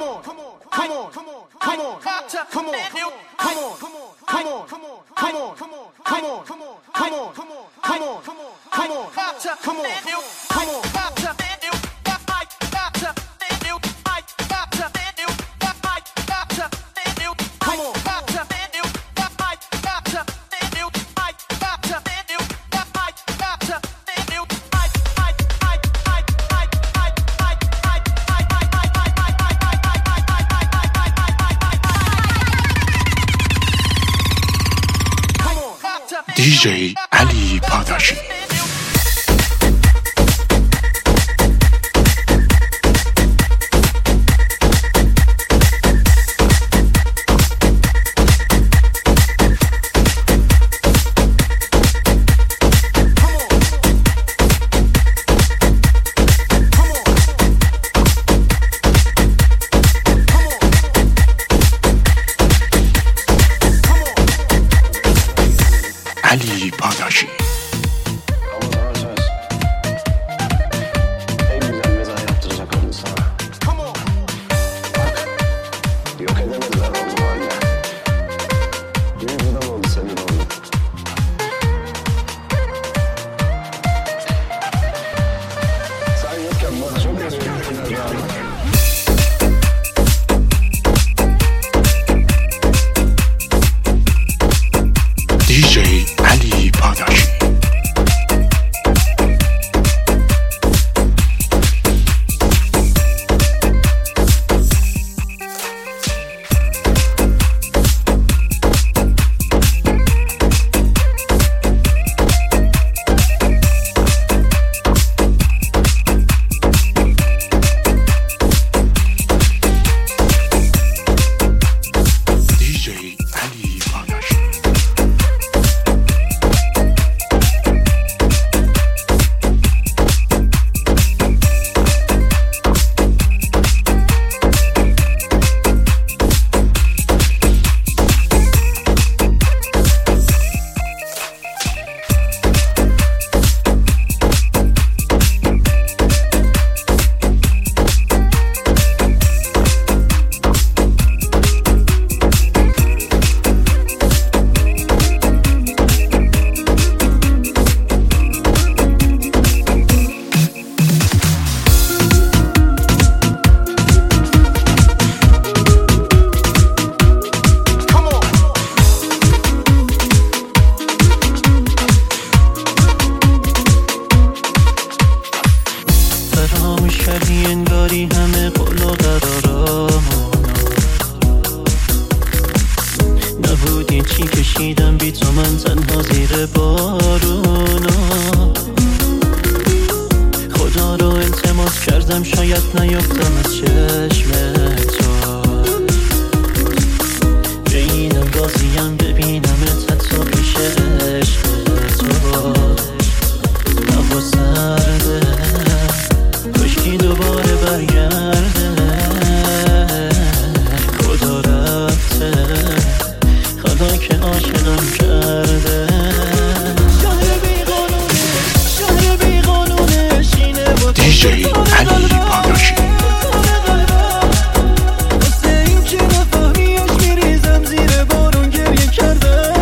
DJ علی پاداشی. علی پاداشی. DJ علی پاداشی. کردی انگاری همه قول و قرارامو نبودی چی کشیدم بی تو من تنها زیر بارونا خدا رو التماس کردم شاید نیفتم از چشم تو بینم بازیم ببینم حتی پیش عشق تو هوا سرده کشکی دوباره برگرده خدا رفته خدا که عاشقم کرده شهر بی قانونه شینه با DJ علی پاداشی. واسه این که نفهمیش میریزم زیر بارون گریه کرده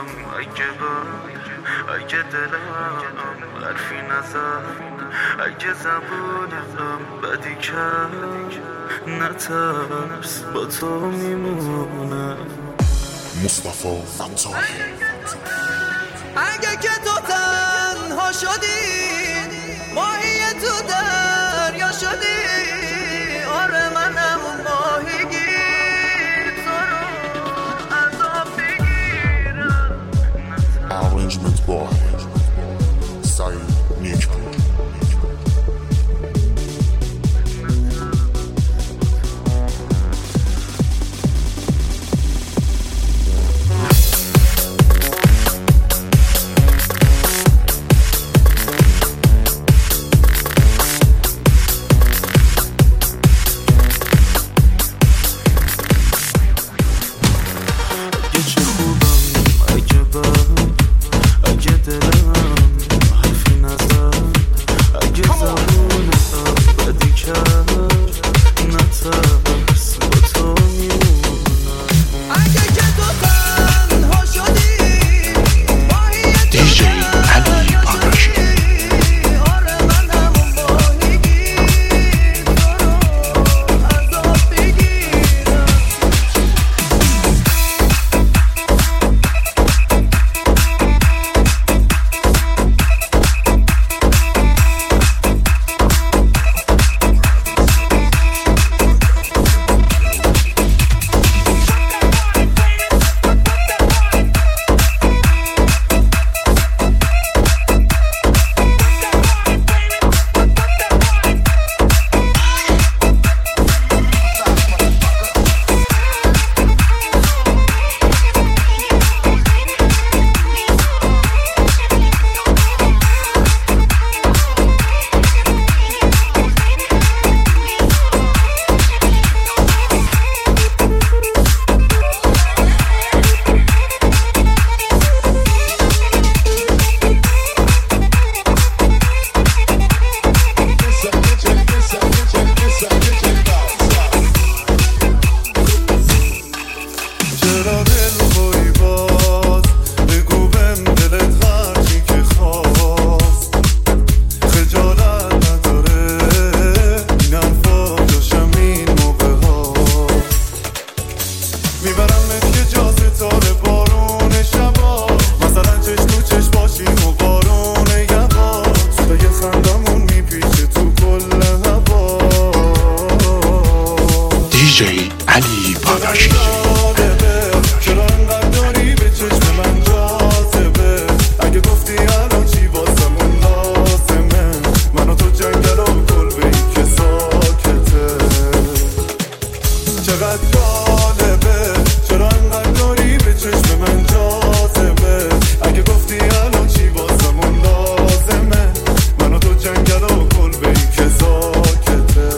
اگه دلم حرفی نزد، اگه زبونم بدی کرد، نترس با تو میمونم. مصطفی فتاحی. اگه که تو تنها شدی، ماهی تو دریا شدی، آره منم ماهیگیر، تو رو از آب بگیرم. Arrangement by Saeed Nikpur. DJ علی پاداشی. چرا انقدر داری به چشم من جاذبه؟ اگه گفتی الان چی واسمون لازمه؟ من و تو جنگل و کلبه ای که ساکته. چقدر جالبه، چرا انقدر داری به چشم من جاذبه؟ اگه گفتی الان چی واسمون لازمه؟ من و تو جنگل و کلبه ای که ساکته.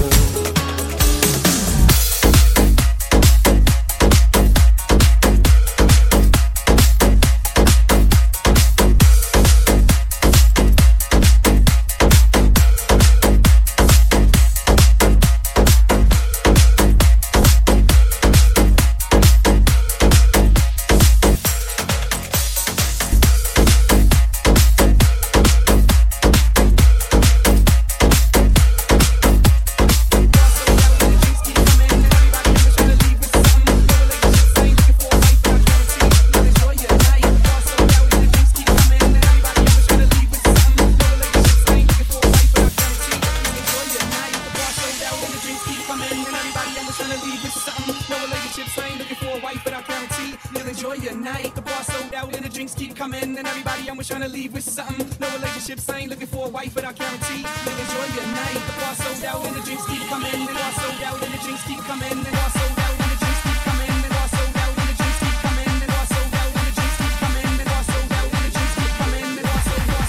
And everybody, I'm trying to leave with something. No relationships, I ain't looking for a wife, but I guarantee you'll enjoy your night. The bar sold out and the drinks keep coming. The bar sold out and the drinks keep coming. The bar sold out and the drinks keep coming. The bar sold out and the drinks keep coming. The bar sold out and the drinks keep coming. The bar sold out and the drinks keep coming. The bar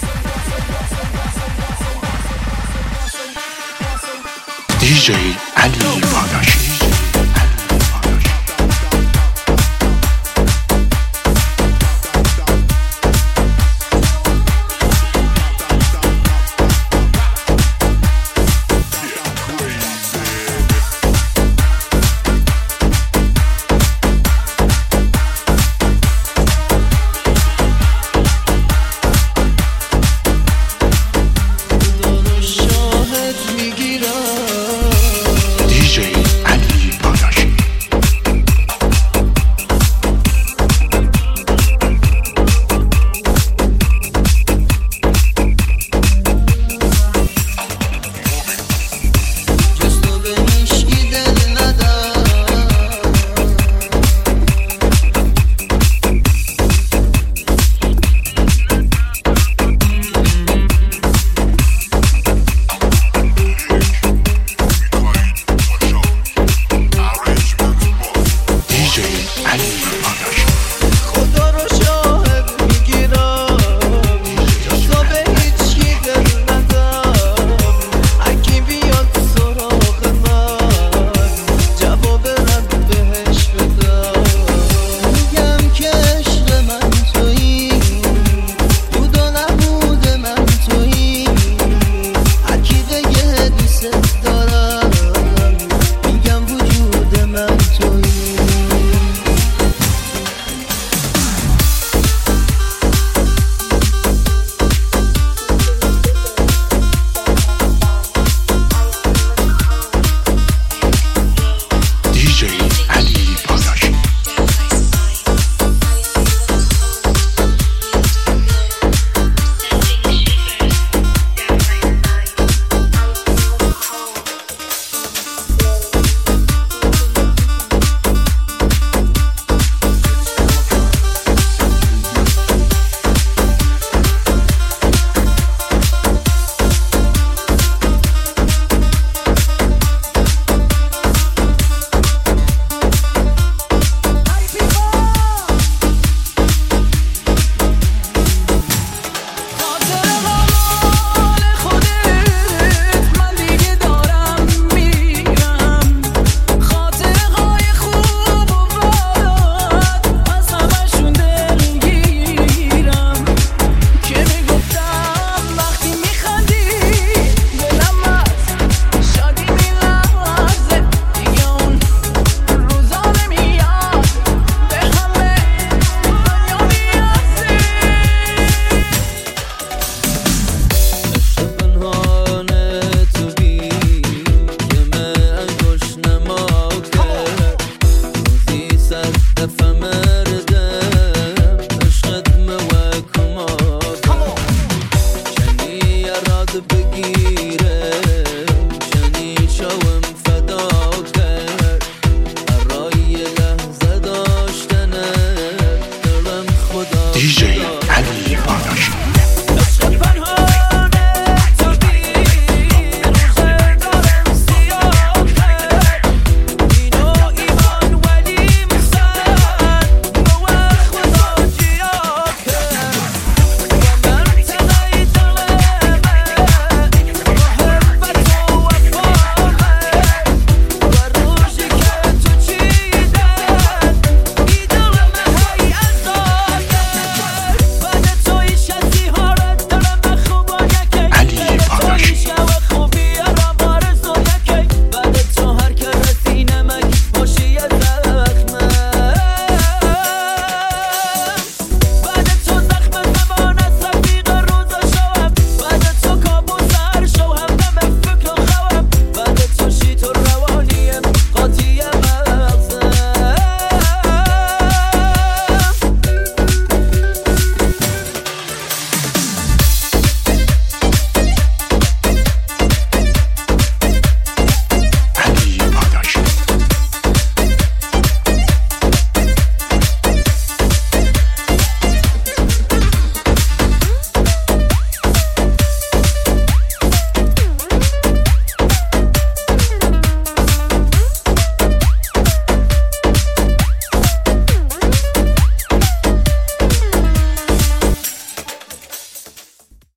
sold. DJ علی پاداشی. علی پاداشی.